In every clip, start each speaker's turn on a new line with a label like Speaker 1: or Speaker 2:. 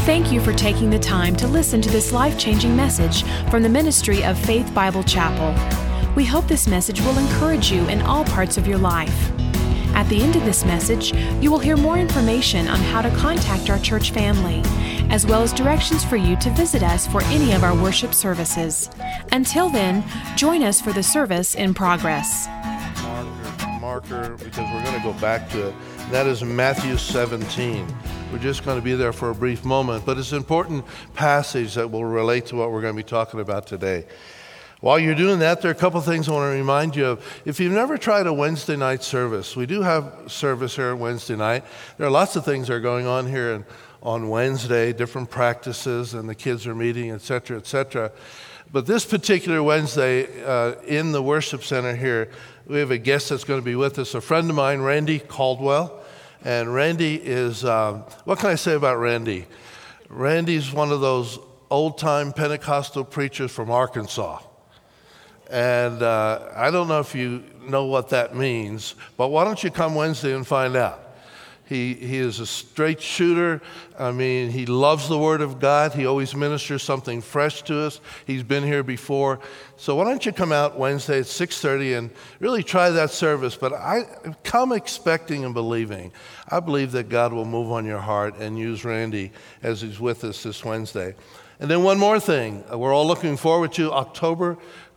Speaker 1: Thank you for taking the time to listen to this life-changing message from the ministry of Faith Bible Chapel. We hope this message will encourage you in all parts of your life. At the end of this message, you will hear more information on how to contact our church family, as well as directions for you to visit us for any of our worship services. Until then, join us for the service in progress.
Speaker 2: Marker, because we're going to go back to it. That is Matthew 17. We're just going to be there for a brief moment, but it's an important passage that will relate to what we're going to be talking about today. While you're doing that, there are a couple things I want to remind you of. If you've never tried a Wednesday night service, we do have service here on Wednesday night. There are lots of things that are going on here on Wednesday, different practices, and the kids are meeting, et cetera, et cetera. But this particular Wednesday, in the worship center here, we have a guest that's going to be with us, a friend of mine, Randy Caldwell. And Randy is, what can I say about Randy? Randy's one of those old-time Pentecostal preachers from Arkansas. And I don't know if you know what that means, but why don't you come Wednesday and find out? He is a straight shooter. I mean, he loves the Word of God. He always ministers something fresh to us. He's been here before. So why don't you come out Wednesday at 6:30 and really try that service. But I come expecting and believing. I believe that God will move on your heart and use Randy as he's with us this Wednesday. And then one more thing. We're all looking forward to October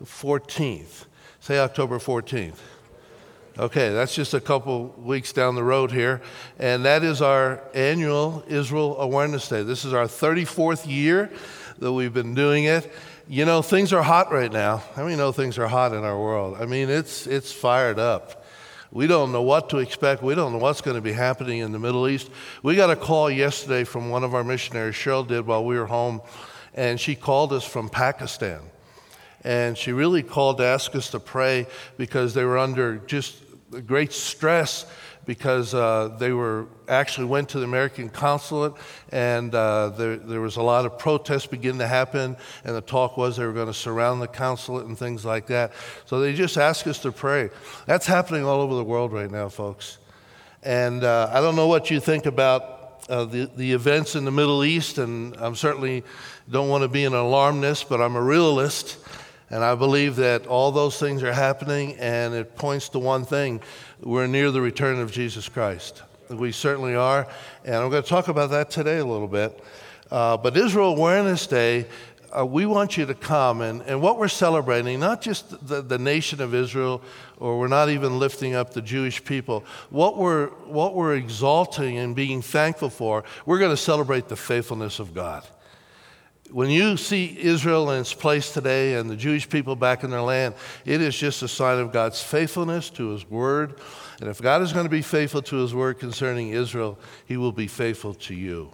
Speaker 2: 14th. Say October 14th. Okay, that's just a couple weeks down the road here, and that is our annual Israel Awareness Day. This is our 34th year that we've been doing it. You know, things are hot right now. How many know things are hot in our world? I mean, it's fired up. We don't know what to expect. We don't know what's going to be happening in the Middle East. We got a call yesterday from one of our missionaries, Cheryl did, while we were home, and she called us from Pakistan. And she really called to ask us to pray because they were under just great stress because they went to the American consulate and there was a lot of protests beginning to happen, and the talk was they were going to surround the consulate and things like that. So they just asked us to pray. That's happening all over the world right now, folks. And I don't know what you think about the events in the Middle East, and I certainly don't want to be an alarmist, but I'm a realist. And I believe that all those things are happening, and it points to one thing. We're near the return of Jesus Christ. We certainly are, and I'm going to talk about that today a little bit. But Israel Awareness Day, we want you to come, and what we're celebrating, not just the nation of Israel, or we're not even lifting up the Jewish people. What we're exalting and being thankful for, we're going to celebrate the faithfulness of God. When you see Israel in its place today and the Jewish people back in their land, it is just a sign of God's faithfulness to His Word. And if God is going to be faithful to His Word concerning Israel, He will be faithful to you.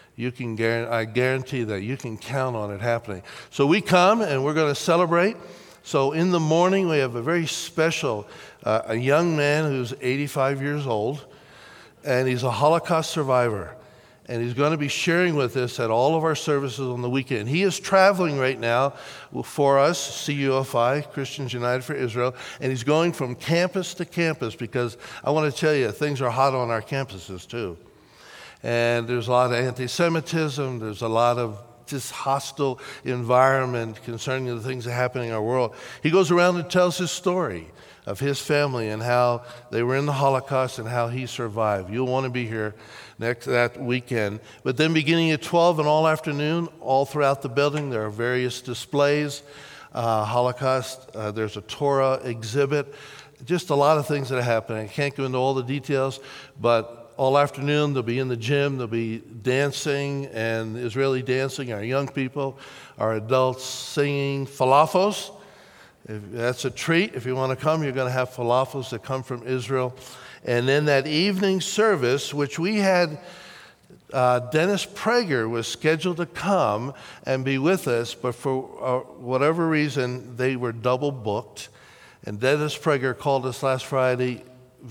Speaker 2: I guarantee that you can count on it happening. So we come and we're going to celebrate. So in the morning we have a very special, a young man who's 85 years old, and he's a Holocaust survivor. And he's going to be sharing with us at all of our services on the weekend. He is traveling right now for us, CUFI, Christians United for Israel, and he's going from campus to campus because I want to tell you, things are hot on our campuses too. And there's a lot of anti-Semitism, there's a lot of just hostile environment concerning the things that are happening in our world. He goes around and tells his story of his family and how they were in the Holocaust and how he survived. You'll want to be here that weekend. But then beginning at 12 and all afternoon, all throughout the building, there are various displays, Holocaust, there's a Torah exhibit, just a lot of things that are happening. I can't go into all the details, but all afternoon they'll be in the gym, they'll be dancing and Israeli dancing, our young people, our adults singing falafels. That's a treat. If you want to come, you're going to have falafels that come from Israel. And then that evening service, which we had, Dennis Prager was scheduled to come and be with us, but for whatever reason, they were double booked. And Dennis Prager called us last Friday,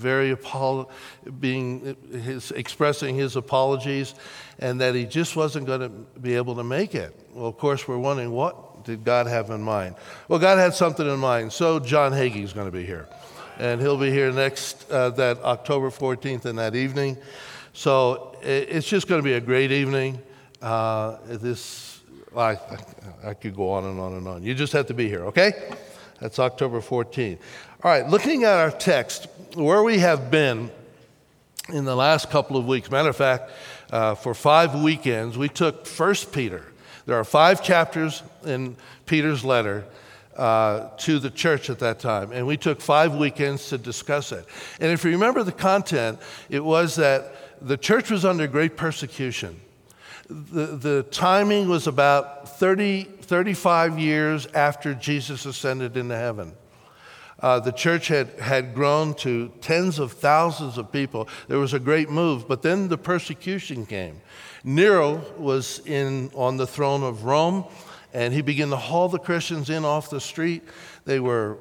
Speaker 2: expressing his apologies, and that he just wasn't going to be able to make it. Well, of course, we're wondering, what did God have in mind? Well, God had something in mind. So John Hagee is going to be here. And he'll be here that October 14th and that evening. So it's just going to be a great evening. I could go on and on and on. You just have to be here, okay? That's October 14th. All right, looking at our text, where we have been in the last couple of weeks. Matter of fact, for 5 weekends, we took 1 Peter. There are 5 chapters in Peter's letter to the church at that time, and we took 5 weekends to discuss it. And if you remember the content, it was that the church was under great persecution. The timing was about 35 years after Jesus ascended into heaven. The church had grown to tens of thousands of people. There was a great move, but then the persecution came. Nero was on the throne of Rome, and he began to haul the Christians in off the street. They were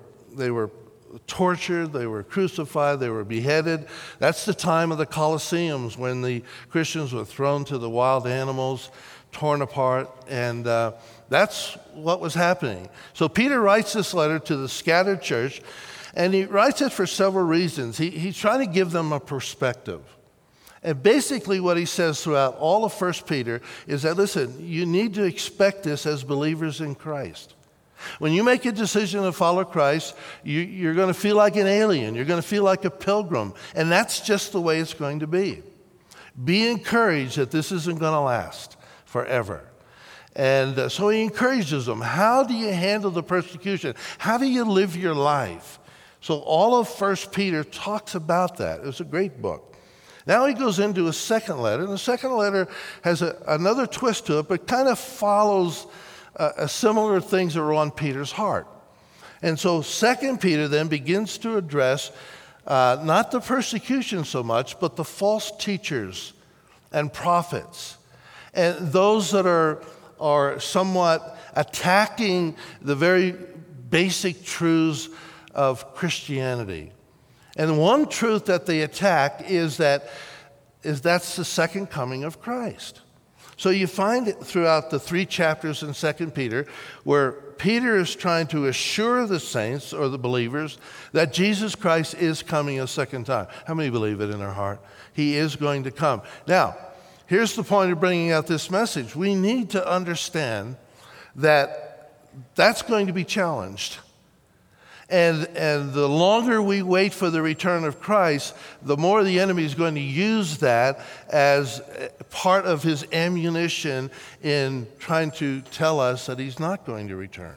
Speaker 2: tortured, they were crucified, they were beheaded. That's the time of the Colosseums when the Christians were thrown to the wild animals, torn apart, and that's what was happening. So Peter writes this letter to the scattered church, and he writes it for several reasons. He's trying to give them a perspective. And basically what he says throughout all of 1 Peter is that, listen, you need to expect this as believers in Christ. When you make a decision to follow Christ, you're going to feel like an alien. You're going to feel like a pilgrim. And that's just the way it's going to be. Be encouraged that this isn't going to last forever. And so he encourages them. How do you handle the persecution? How do you live your life? So all of 1 Peter talks about that. It was a great book. Now he goes into a second letter. And the second letter has another twist to it, but kind of follows similar things that are on Peter's heart. And so 2 Peter then begins to address not the persecution so much, but the false teachers and prophets, and those that are somewhat attacking the very basic truths of Christianity. And one truth that they attack is that's the second coming of Christ. So you find it throughout the 3 chapters in 2 Peter where Peter is trying to assure the saints or the believers that Jesus Christ is coming a second time. How many believe it in their heart? He is going to come. Now, here's the point of bringing out this message. We need to understand that that's going to be challenged. And the longer we wait for the return of Christ, the more the enemy is going to use that as part of his ammunition in trying to tell us that he's not going to return.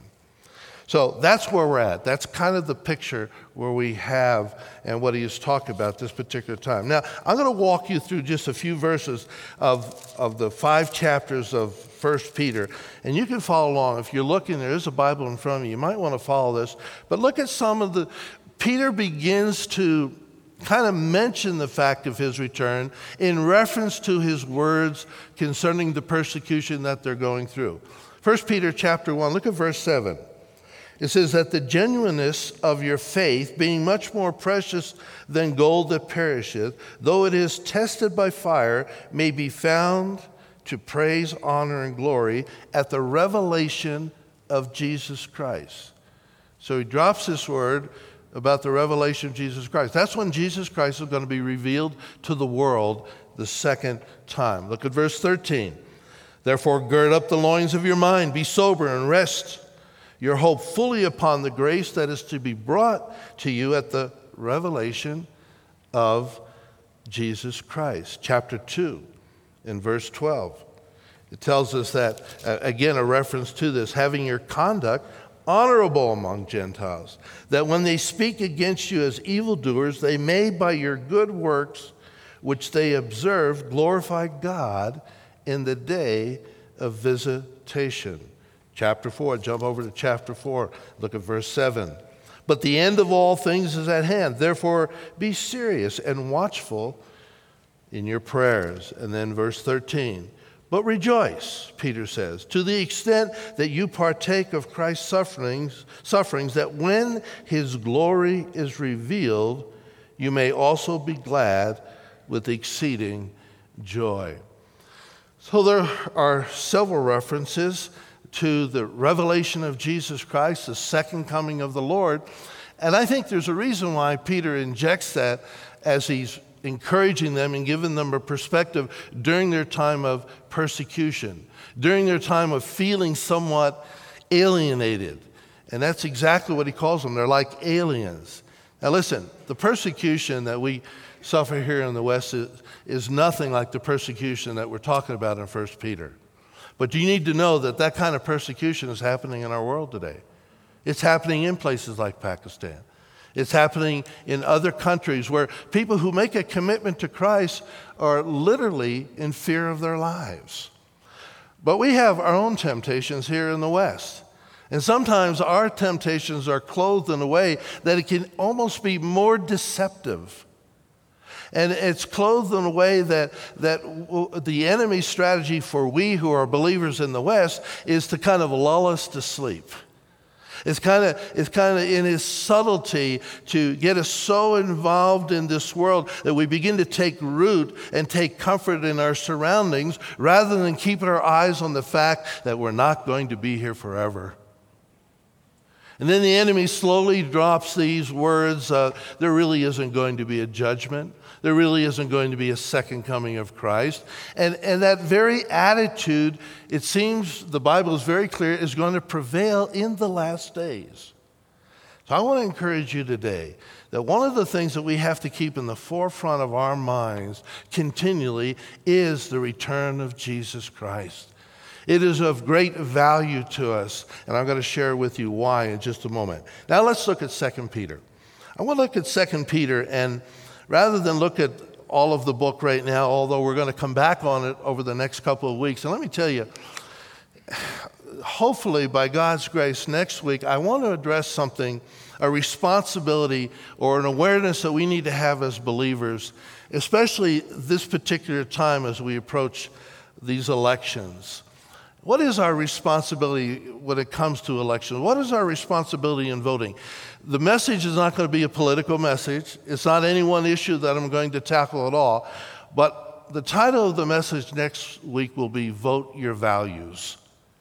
Speaker 2: So that's where we're at. That's kind of the picture where we have and what he is talking about this particular time. Now, I'm going to walk you through just a few verses of the 5 chapters of 1 Peter. And you can follow along. If you're looking, there is a Bible in front of you. You might want to follow this. But look at some of Peter begins to kind of mention the fact of his return in reference to his words concerning the persecution that they're going through. 1 Peter chapter 1, look at verse 7. It says that the genuineness of your faith, being much more precious than gold that perisheth, though it is tested by fire, may be found to praise, honor, and glory at the revelation of Jesus Christ. So he drops this word about the revelation of Jesus Christ. That's when Jesus Christ is going to be revealed to the world the second time. Look at verse 13. Therefore, gird up the loins of your mind, be sober, and rest your hope fully upon the grace that is to be brought to you at the revelation of Jesus Christ. Chapter 2, in verse 12. It tells us that, again, a reference to this, having your conduct honorable among Gentiles, that when they speak against you as evildoers, they may by your good works, which they observe, glorify God in the day of visitation. Chapter 4, jump over to chapter 4, look at verse 7. But the end of all things is at hand. Therefore, be serious and watchful in your prayers. And then verse 13. But rejoice, Peter says, to the extent that you partake of Christ's sufferings, that when his glory is revealed, you may also be glad with exceeding joy. So there are several references to the revelation of Jesus Christ, the second coming of the Lord. And I think there's a reason why Peter injects that as he's encouraging them and giving them a perspective during their time of persecution, during their time of feeling somewhat alienated. And that's exactly what he calls them. They're like aliens. Now listen, the persecution that we suffer here in the West is nothing like the persecution that we're talking about in 1 Peter. But you need to know that that kind of persecution is happening in our world today. It's happening in places like Pakistan. It's happening in other countries where people who make a commitment to Christ are literally in fear of their lives. But we have our own temptations here in the West. And sometimes our temptations are clothed in a way that it can almost be more deceptive. And it's clothed in a way that the enemy's strategy for we who are believers in the West is to kind of lull us to sleep. It's kind of in his subtlety to get us so involved in this world that we begin to take root and take comfort in our surroundings rather than keeping our eyes on the fact that we're not going to be here forever. And then the enemy slowly drops these words, there really isn't going to be a judgment. There really isn't going to be a second coming of Christ. And that very attitude, it seems the Bible is very clear, is going to prevail in the last days. So I want to encourage you today that one of the things that we have to keep in the forefront of our minds continually is the return of Jesus Christ. It is of great value to us, and I'm going to share with you why in just a moment. Now let's look at 2 Peter. I want to look at 2 Peter, and rather than look at all of the book right now, although we're going to come back on it over the next couple of weeks, and let me tell you, hopefully by God's grace next week, I want to address something, a responsibility or an awareness that we need to have as believers, especially this particular time as we approach these elections. What is our responsibility when it comes to elections? What is our responsibility in voting? The message is not going to be a political message. It's not any one issue that I'm going to tackle at all. But the title of the message next week will be Vote Your Values.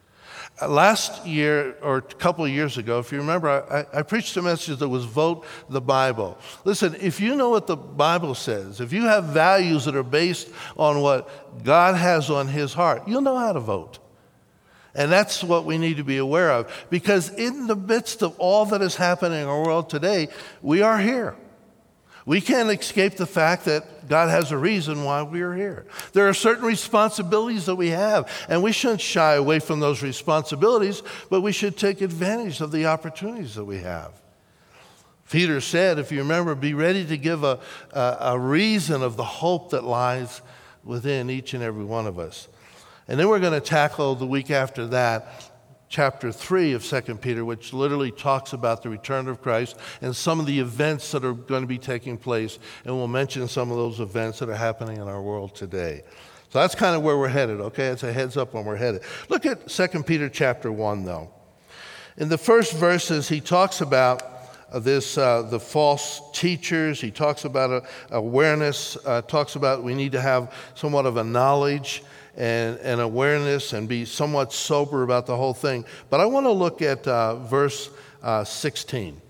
Speaker 2: Last year, or a couple of years ago, if you remember, I preached a message that was Vote the Bible. Listen, if you know what the Bible says, if you have values that are based on what God has on his heart, you'll know how to vote. And that's what we need to be aware of. Because in the midst of all that is happening in our world today, we are here. We can't escape the fact that God has a reason why we are here. There are certain responsibilities that we have, and we shouldn't shy away from those responsibilities, but we should take advantage of the opportunities that we have. Peter said, if you remember, be ready to give a reason of the hope that lies within each and every one of us. And then we're going to tackle the week after that, chapter 3 of 2 Peter, which literally talks about the return of Christ and some of the events that are going to be taking place. And we'll mention some of those events that are happening in our world today. So that's kind of where we're headed, okay? It's a heads up on where we're headed. Look at 2 Peter chapter 1, though. In the first verses, he talks about the false teachers. He talks about awareness, talks about we need to have somewhat of a knowledge and awareness and be somewhat sober about the whole thing. But I want to look at verse 16.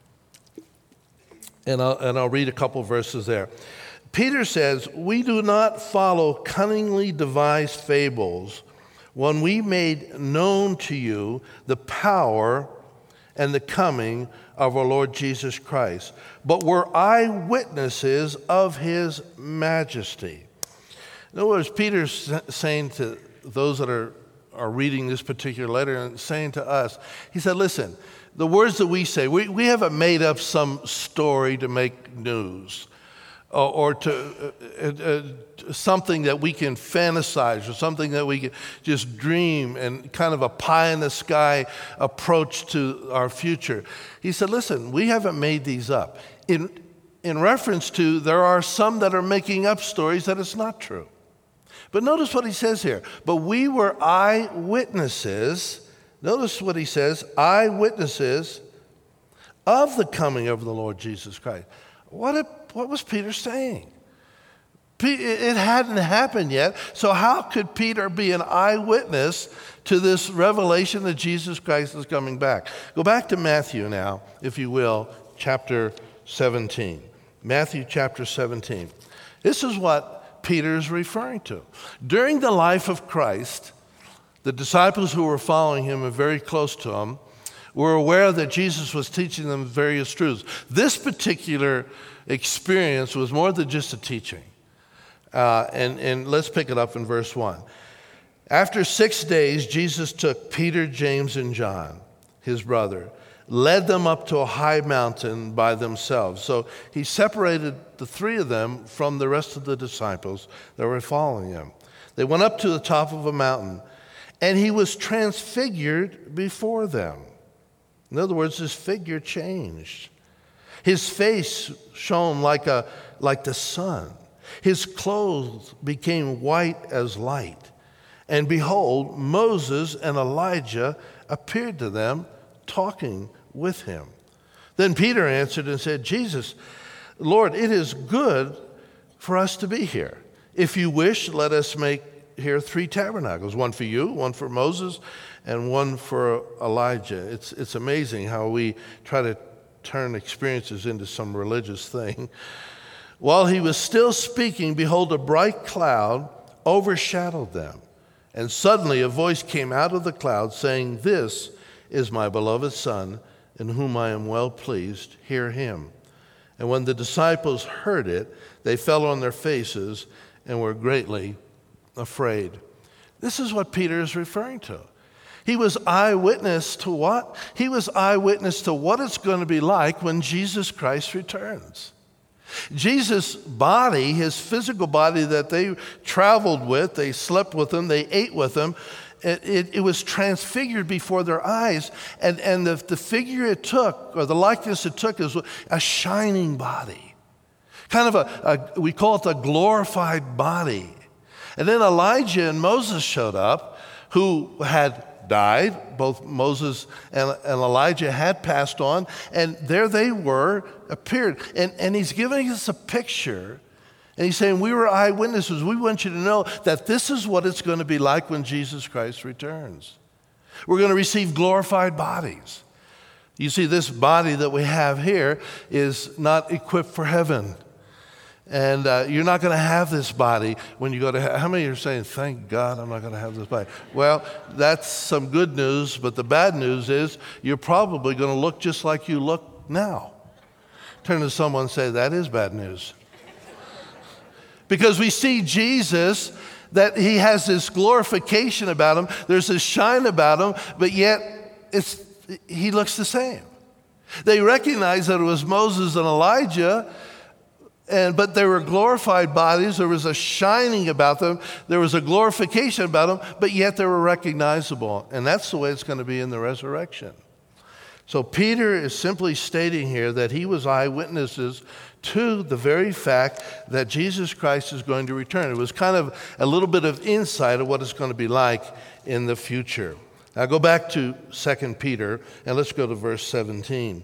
Speaker 2: And I'll read a couple verses there. Peter says, we do not follow cunningly devised fables when we made known to you the power and the coming of our Lord Jesus Christ, but were eyewitnesses of his majesty. In other words, Peter's saying to those that are reading this particular letter and saying to us, he said, listen, the words that we say, we haven't made up some story to make news or to something that we can fantasize or something that we can just dream and kind of a pie-in-the-sky approach to our future. He said, listen, we haven't made these up. In reference to, there are some that are making up stories that it's not true. But notice what he says here. But we were eyewitnesses. Notice what he says, eyewitnesses of the coming of the Lord Jesus Christ. What was Peter saying? It hadn't happened yet. So how could Peter be an eyewitness to this revelation that Jesus Christ is coming back? Go back to Matthew now, if you will, chapter 17. Matthew chapter 17. This is what Peter is referring to. During the life of Christ, the disciples who were following him and very close to him were aware that Jesus was teaching them various truths. This particular experience was more than just a teaching. And let's pick it up in verse 1. After 6 days, Jesus took Peter, James, and John, his brother, led them up to a high mountain by themselves. So he separated the three of them from the rest of the disciples that were following him. They went up to the top of a mountain, and he was transfigured before them. In other words, his figure changed. His face shone like the sun. His clothes became white as light. And behold, Moses and Elijah appeared to them, talking with him. Then Peter answered and said, Jesus, Lord, it is good for us to be here. If you wish, let us make here 3 tabernacles, one for you, one for Moses, and one for Elijah. It's amazing how we try to turn experiences into some religious thing. While he was still speaking, behold, a bright cloud overshadowed them. And suddenly a voice came out of the cloud saying, "This is my beloved Son, in whom I am well pleased. Hear him." And when the disciples heard it, they fell on their faces and were greatly afraid. This is what Peter is referring to. He was eyewitness to what? He was eyewitness to what it's going to be like when Jesus Christ returns. Jesus' body, his physical body that they traveled with, they slept with him, they ate with him, it was transfigured before their eyes. And the figure it took, or the likeness it took, is a shining body. Kind of we call it a glorified body. And then Elijah and Moses showed up, who had died. Both Moses and Elijah had passed on, and there they were, appeared. And he's giving us a picture, and he's saying, we were eyewitnesses. We want you to know that this is what it's going to be like when Jesus Christ returns. We're going to receive glorified bodies. You see, this body that we have here is not equipped for heaven. And you're not going to have this body when you go to heaven. How many are saying, thank God I'm not going to have this body? Well, that's some good news, but the bad news is you're probably going to look just like you look now. Turn to someone and say, that is bad news. Because we see Jesus, that he has this glorification about him. There's this shine about him, but yet he looks the same. They recognize that it was Moses and Elijah, but they were glorified bodies. There was a shining about them. There was a glorification about them, but yet they were recognizable. And that's the way it's going to be in the resurrection. So Peter is simply stating here that he was eyewitnesses to the very fact that Jesus Christ is going to return. It was kind of a little bit of insight of what it's going to be like in the future. Now go back to 2 Peter, and let's go to verse 17.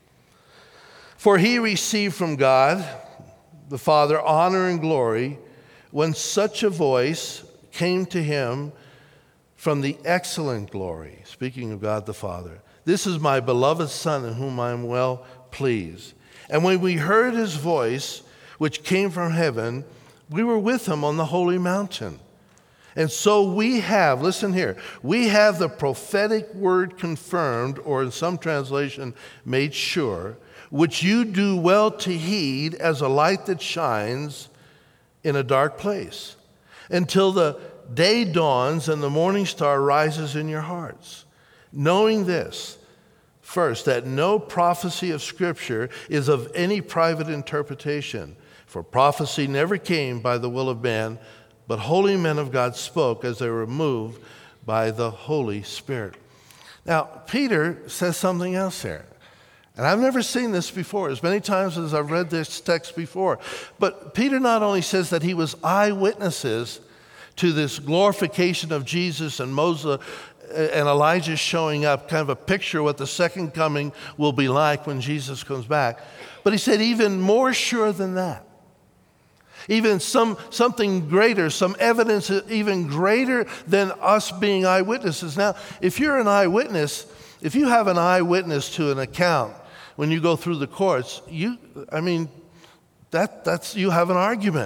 Speaker 2: For he received from God the Father honor and glory when such a voice came to him from the excellent glory. Speaking of God the Father. This is my beloved Son in whom I am well pleased. And when we heard his voice, which came from heaven, we were with him on the holy mountain. And so we have, listen here, we have the prophetic word confirmed, or in some translation, made sure, which you do well to heed as a light that shines in a dark place, until the day dawns and the morning star rises in your hearts. Knowing this, first, that no prophecy of Scripture is of any private interpretation, for prophecy never came by the will of man, but holy men of God spoke as they were moved by the Holy Spirit. Now, Peter says something else here. And I've never seen this before, as many times as I've read this text before. But Peter not only says that he was eyewitnesses to this glorification of Jesus and Moses and Elijah showing up, kind of a picture of what the second coming will be like when Jesus comes back. But he said even more sure than that. Even something greater, some evidence even greater than us being eyewitnesses. Now, if you're an eyewitness, if you have an eyewitness to an account when you go through the courts, you have an argument.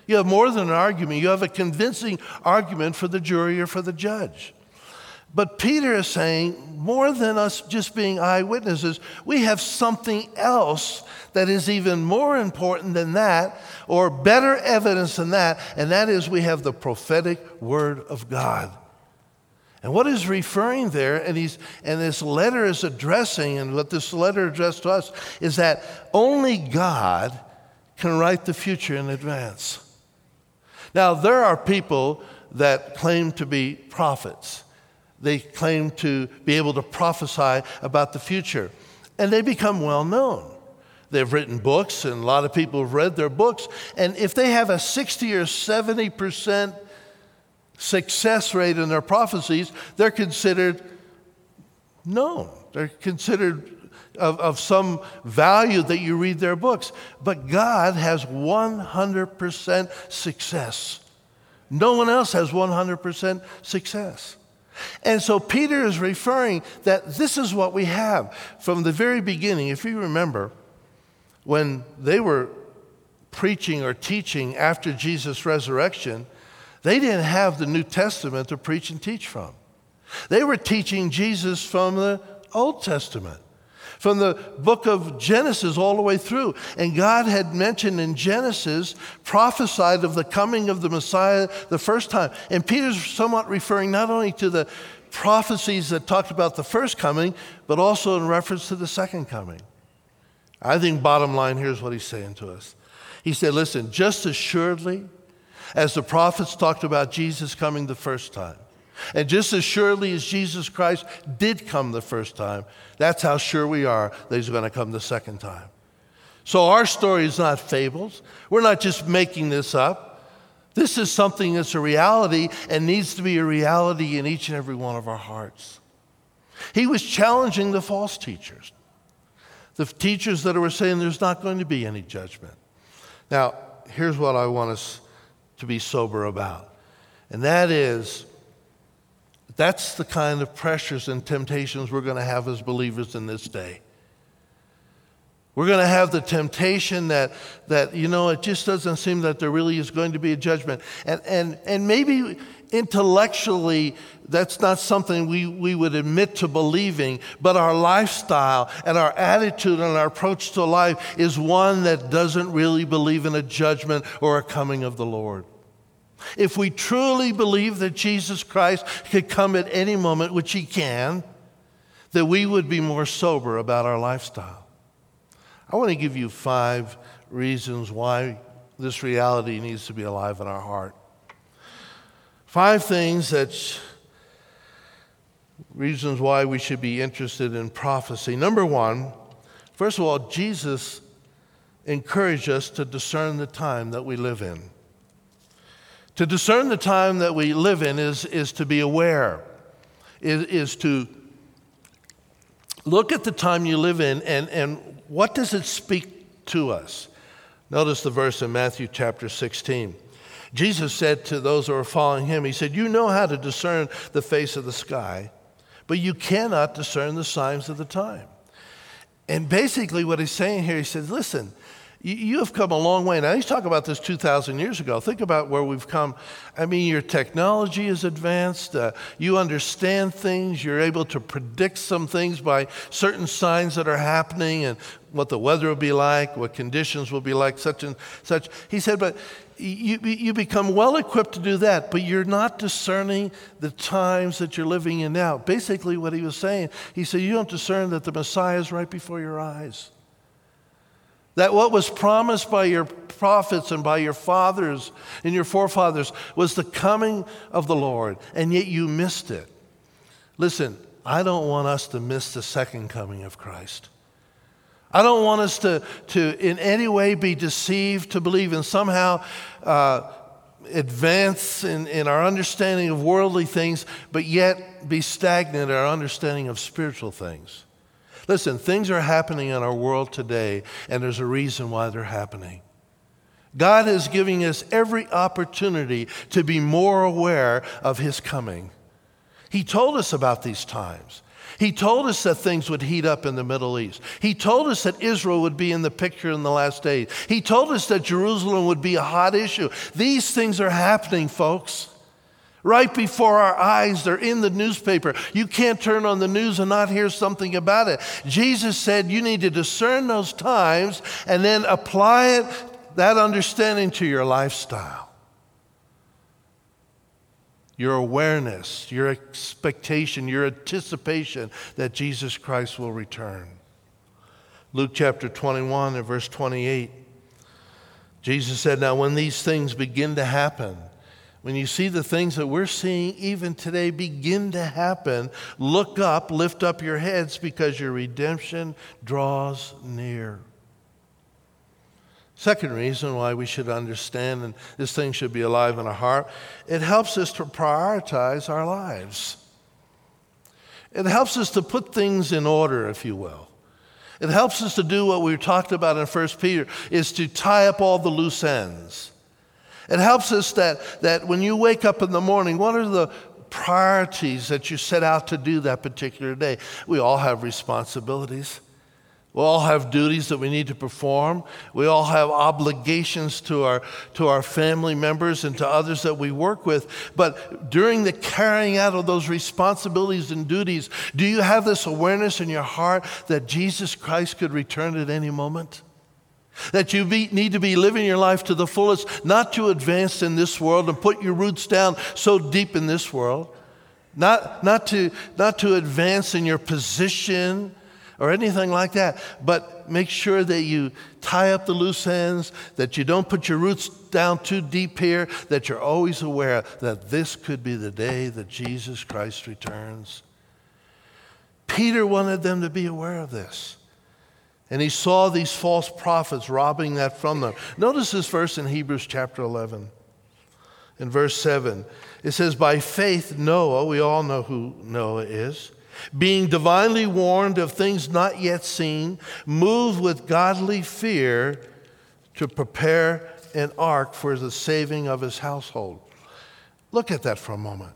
Speaker 2: You have more than an argument. You have a convincing argument for the jury or for the judge. But Peter is saying, more than us just being eyewitnesses, we have something else that is even more important than that, or better evidence than that, and that is we have the prophetic word of God. And what he's referring there, and this letter is addressing, and what this letter addressed to us, is that only God can write the future in advance. Now, there are people that claim to be prophets. They claim to be able to prophesy about the future, and they become well known. They've written books, and a lot of people have read their books, and if they have a 60 or 70% success rate in their prophecies, they're considered known. They're considered of some value that you read their books. But God has 100% success. No one else has 100% success. And so Peter is referring that this is what we have from the very beginning. If you remember, when they were preaching or teaching after Jesus' resurrection, they didn't have the New Testament to preach and teach from. They were teaching Jesus from the Old Testament, from the book of Genesis all the way through. And God had mentioned in Genesis, prophesied of the coming of the Messiah the first time. And Peter's somewhat referring not only to the prophecies that talked about the first coming, but also in reference to the second coming. I think bottom line, here's what he's saying to us. He said, listen, just assuredly as the prophets talked about Jesus coming the first time, and just as surely as Jesus Christ did come the first time, that's how sure we are that he's going to come the second time. So our story is not fables. We're not just making this up. This is something that's a reality and needs to be a reality in each and every one of our hearts. He was challenging the false teachers, the teachers that were saying there's not going to be any judgment. Now, here's what I want us to be sober about, and that is, that's the kind of pressures and temptations we're going to have as believers in this day. We're going to have the temptation that it just doesn't seem that there really is going to be a judgment. And maybe intellectually that's not something we would admit to believing, but our lifestyle and our attitude and our approach to life is one that doesn't really believe in a judgment or a coming of the Lord. If we truly believe that Jesus Christ could come at any moment, which he can, that we would be more sober about our lifestyle. I want to give you 5 reasons why this reality needs to be alive in our heart. 5 reasons why we should be interested in prophecy. Number 1, first of all, Jesus encouraged us to discern the time that we live in. To discern the time that we live in is to be aware, is to look at the time you live in and what does it speak to us. Notice the verse in Matthew chapter 16. Jesus said to those who were following him, he said, you know how to discern the face of the sky, but you cannot discern the signs of the time. And basically what he's saying here, he says, listen, you have come a long way. Now, he's talking about this 2,000 years ago. Think about where we've come. I mean, your technology is advanced. You understand things. You're able to predict some things by certain signs that are happening and what the weather will be like, what conditions will be like, such and such. He said, but you become well equipped to do that, but you're not discerning the times that you're living in now. Basically what he was saying, he said, you don't discern that the Messiah is right before your eyes. That what was promised by your prophets and by your fathers and your forefathers was the coming of the Lord, and yet you missed it. Listen, I don't want us to miss the second coming of Christ. I don't want us to in any way be deceived to believe and somehow advance in our understanding of worldly things, but yet be stagnant in our understanding of spiritual things. Listen, things are happening in our world today, and there's a reason why they're happening. God is giving us every opportunity to be more aware of his coming. He told us about these times. He told us that things would heat up in the Middle East. He told us that Israel would be in the picture in the last days. He told us that Jerusalem would be a hot issue. These things are happening, folks. Right before our eyes, they're in the newspaper. You can't turn on the news and not hear something about it. Jesus said you need to discern those times and then apply that understanding to your lifestyle. Your awareness, your expectation, your anticipation that Jesus Christ will return. Luke chapter 21 and verse 28, Jesus said, now when these things begin to happen, when you see the things that we're seeing even today begin to happen, look up, lift up your heads because your redemption draws near. Second reason why we should understand and this thing should be alive in our heart, it helps us to prioritize our lives. It helps us to put things in order, if you will. It helps us to do what we talked about in 1 Peter, is to tie up all the loose ends. It helps us that when you wake up in the morning, what are the priorities that you set out to do that particular day? We all have responsibilities. We all have duties that we need to perform. We all have obligations to our family members and to others that we work with. But during the carrying out of those responsibilities and duties, do you have this awareness in your heart that Jesus Christ could return at any moment? That you need to be living your life to the fullest, not to advance in this world and put your roots down so deep in this world, not to advance in your position or anything like that, but make sure that you tie up the loose ends, that you don't put your roots down too deep here, that you're always aware that this could be the day that Jesus Christ returns. Peter wanted them to be aware of this. And he saw these false prophets robbing that from them. Notice this verse in Hebrews chapter 11. In verse 7, it says, by faith Noah, we all know who Noah is, being divinely warned of things not yet seen, moved with godly fear to prepare an ark for the saving of his household. Look at that for a moment.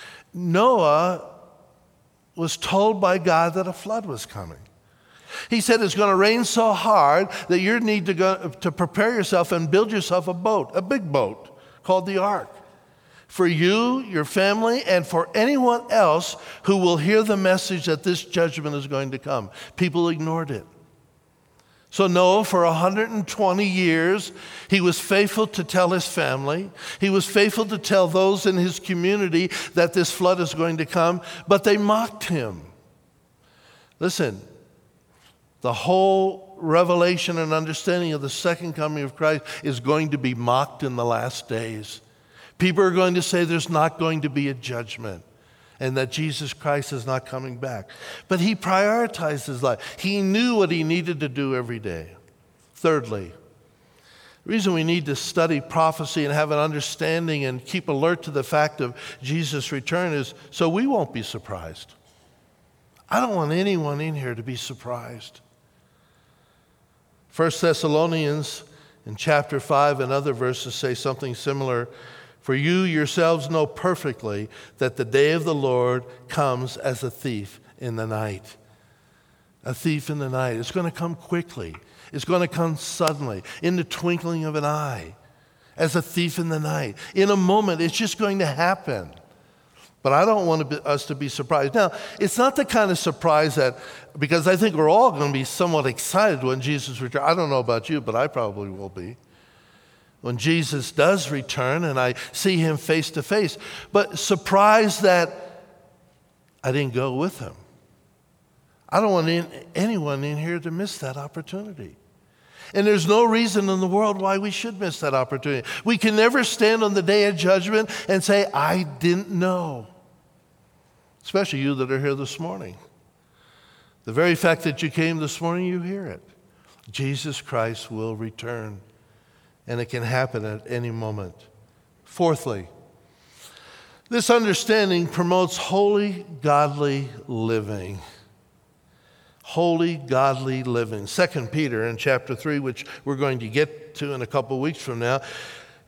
Speaker 2: Noah was told by God that a flood was coming. He said it's going to rain so hard that you need to go to prepare yourself and build yourself a boat, a big boat called the ark. For you, your family, and for anyone else who will hear the message that this judgment is going to come. People ignored it. So Noah, for 120 years, he was faithful to tell his family. He was faithful to tell those in his community that this flood is going to come, but they mocked him. Listen, the whole revelation and understanding of the second coming of Christ is going to be mocked in the last days. People are going to say there's not going to be a judgment and that Jesus Christ is not coming back. But he prioritized his life. He knew what he needed to do every day. Thirdly, the reason we need to study prophecy and have an understanding and keep alert to the fact of Jesus' return is so we won't be surprised. I don't want anyone in here to be surprised. 1 Thessalonians in chapter 5 and other verses say something similar. For you yourselves know perfectly that the day of the Lord comes as a thief in the night. A thief in the night. It's going to come quickly. It's going to come suddenly, in the twinkling of an eye, as a thief in the night. In a moment, it's just going to happen. But I don't want us to be surprised. Now, it's not the kind of surprise that, because I think we're all going to be somewhat excited when Jesus returns. I don't know about you, but I probably will be. When Jesus does return and I see him face to face. But surprised that I didn't go with him. I don't want anyone in here to miss that opportunity. And there's no reason in the world why we should miss that opportunity. We can never stand on the day of judgment and say, I didn't know. Especially you that are here this morning. The very fact that you came this morning, you hear it. Jesus Christ will return. And it can happen at any moment. Fourthly, this understanding promotes holy, godly living. Holy, godly living. 2 Peter in chapter 3, which we're going to get to in a couple weeks from now,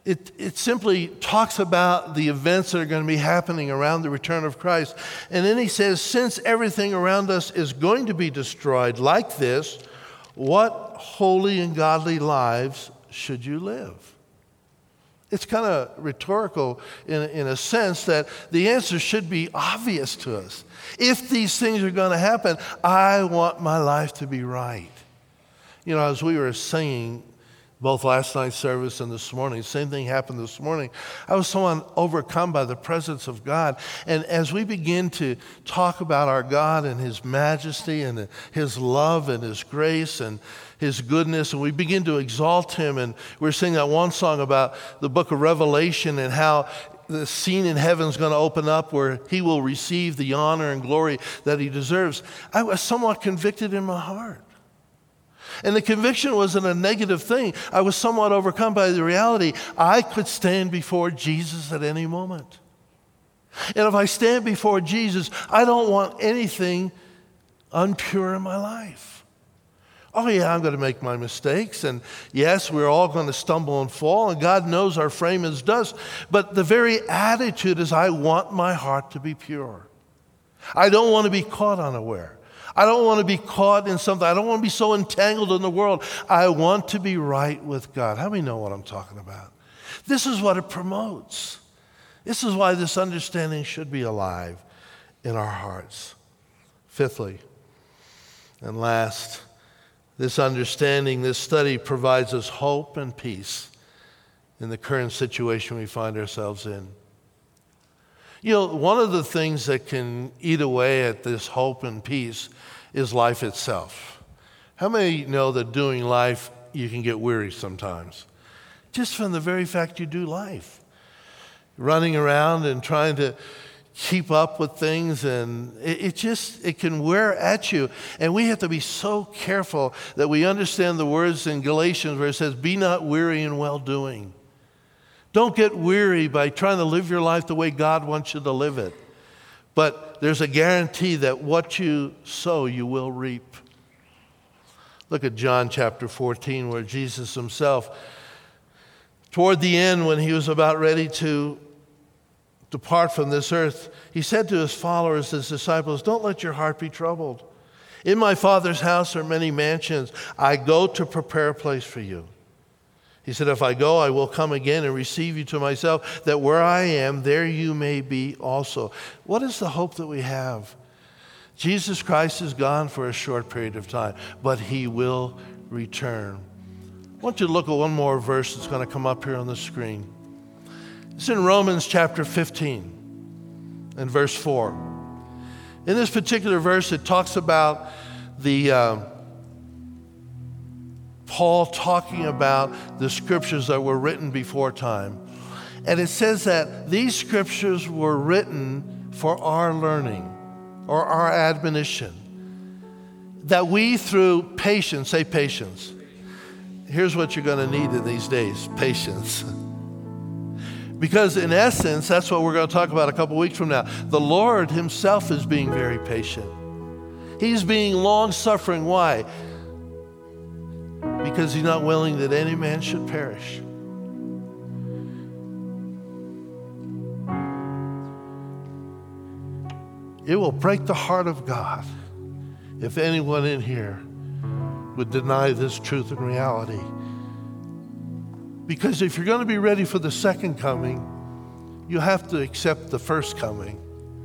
Speaker 2: It simply talks about the events that are going to be happening around the return of Christ. And then he says, since everything around us is going to be destroyed like this, what holy and godly lives should you live? It's kind of rhetorical in a sense that the answer should be obvious to us. If these things are going to happen, I want my life to be right. You know, as we were singing both last night's service and this morning, same thing happened this morning. I was so overcome by the presence of God. And as we begin to talk about our God and His majesty and His love and His grace and His goodness, and we begin to exalt Him, and we're singing that one song about the book of Revelation and how the scene in heaven is going to open up where He will receive the honor and glory that He deserves. I was somewhat convicted in my heart. And the conviction wasn't a negative thing. I was somewhat overcome by the reality I could stand before Jesus at any moment. And if I stand before Jesus, I don't want anything impure in my life. Oh yeah, I'm going to make my mistakes. And yes, we're all going to stumble and fall. And God knows our frame is dust. But the very attitude is I want my heart to be pure. I don't want to be caught unaware. I don't want to be caught in something. I don't want to be so entangled in the world. I want to be right with God. How many know what I'm talking about? This is what it promotes. This is why this understanding should be alive in our hearts. Fifthly, and last, this understanding, this study provides us hope and peace in the current situation we find ourselves in. You know, one of the things that can eat away at this hope and peace is life itself. How many know that doing life, you can get weary sometimes? Just from the very fact you do life. Running around and trying to keep up with things, and it can wear at you. And we have to be so careful that we understand the words in Galatians where it says, be not weary in well-doing. Don't get weary by trying to live your life the way God wants you to live it. But there's a guarantee that what you sow, you will reap. Look at John chapter 14, where Jesus Himself, toward the end when He was about ready to depart from this earth, He said to His followers, His disciples, don't let your heart be troubled. In my Father's house are many mansions. I go to prepare a place for you. He said, if I go, I will come again and receive you to myself, that where I am, there you may be also. What is the hope that we have? Jesus Christ is gone for a short period of time, but He will return. I want you to look at one more verse that's going to come up here on the screen. It's in Romans chapter 15 and verse 4. In this particular verse, it talks about Paul talking about the scriptures that were written before time. And it says that these scriptures were written for our learning or our admonition. That we through patience, say patience. Here's what you're going to need in these days, patience. Because in essence, that's what we're going to talk about a couple weeks from now. The Lord Himself is being very patient. He's being long-suffering. Why? Because He's not willing that any man should perish. It will break the heart of God if anyone in here would deny this truth and reality. Because if you're going to be ready for the second coming, you have to accept the first coming.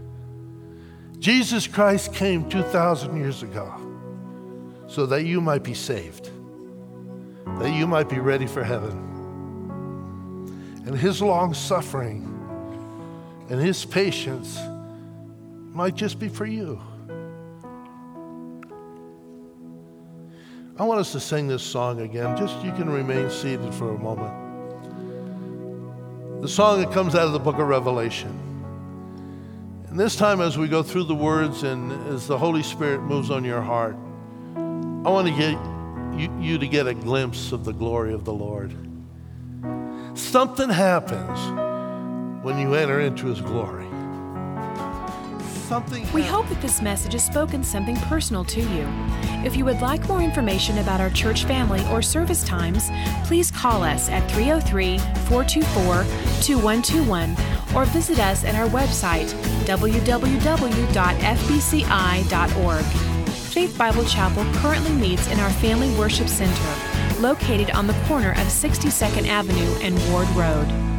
Speaker 2: Jesus Christ came 2,000 years ago so that you might be saved, that you might be ready for heaven. And His long suffering and His patience might just be for you. I want us to sing this song again. Just you can remain seated for a moment. The song that comes out of the book of Revelation. And this time as we go through the words and as the Holy Spirit moves on your heart, I want to get you to get a glimpse of the glory of the Lord. Something happens when you enter into His glory. something.
Speaker 1: We hope that this message has spoken something personal to you. If you would like more information about our church family or service times, please call us at 303-424-2121 or visit us at our website, www.fbci.org. Faith Bible Chapel currently meets in our Family Worship Center, located on the corner of 62nd Avenue and Ward Road.